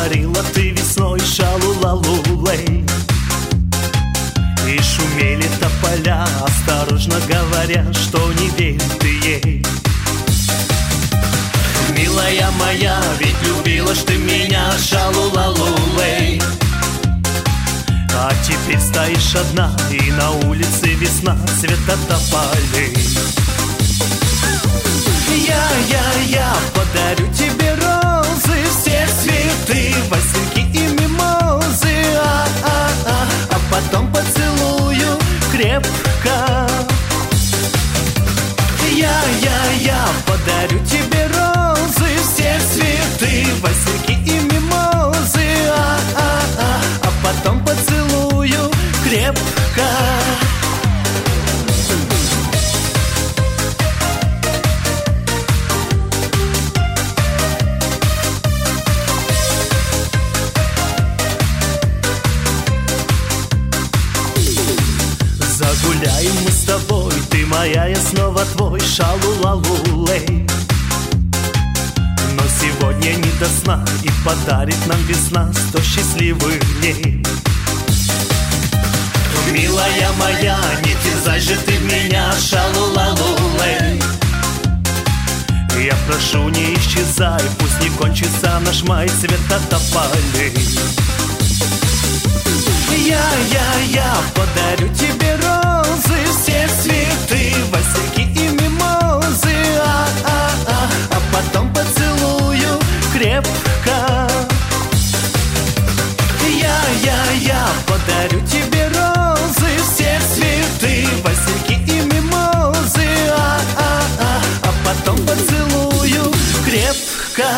говорила ты весной шалу-лалу-лей. И шумели тополя, осторожно говоря, что не верь ты ей. Милая моя, ведь любила ж ты меня, шалу-лалу-лей. А теперь стоишь одна, и на улице весна, цвета тополей. Я подарю тебе розы, все цветы, васильки и мимозы, а потом поцелую крепко. Я подарю тебе розы, все цветы, васильки и мимозы, а потом поцелую крепко. Загуляем мы с тобой, ты моя, я снова твой, шалу-лалу-лей. Но сегодня не до сна, и подарит нам весна 100 счастливых дней. Милая моя, не терзай же ты меня, шалу-лалу-лей. Я прошу, не исчезай, пусть не кончится наш май, цвета тополей. Я подарю тебе розы, все цветы, васильки и мимозы, а потом поцелую крепко. Я подарю тебе розы, все цветы, васильки и мимозы, а потом поцелую крепко.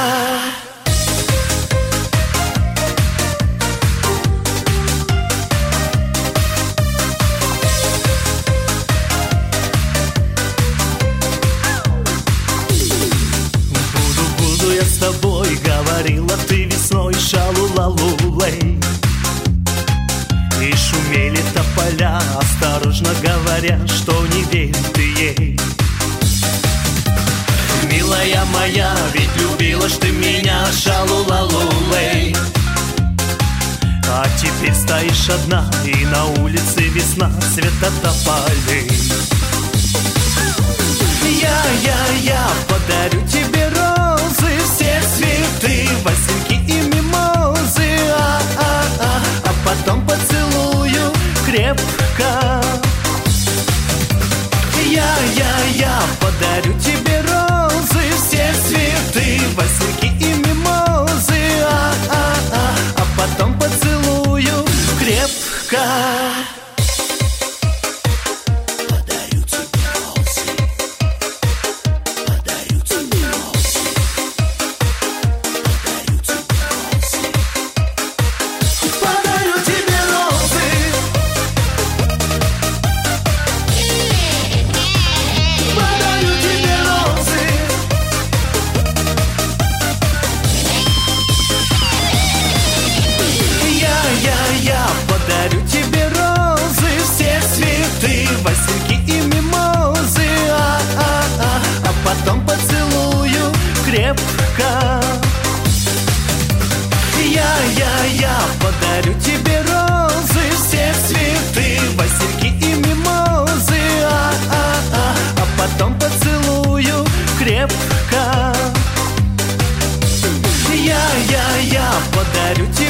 Я с тобой, говорила ты весной, шалу-лалу-лей. И шумели тополя, осторожно говоря, что не верь ты ей. Милая моя, ведь любила ж ты меня, шалу-лалу-лей. А теперь стоишь одна, и на улице весна, цвета тополей. Я подарю тебе розы, все цветы, васильки и мимозы, а потом поцелую крепко. Я подарю тебе розы, все цветы, васильки и мимозы, а потом поцелую крепко. Я подарю тебе розы, все цветы, васильки и мимозы, а потом поцелую крепко. Я подарю тебе розы, все цветы, васильки и мимозы, а потом поцелую крепко. Я подарю тебе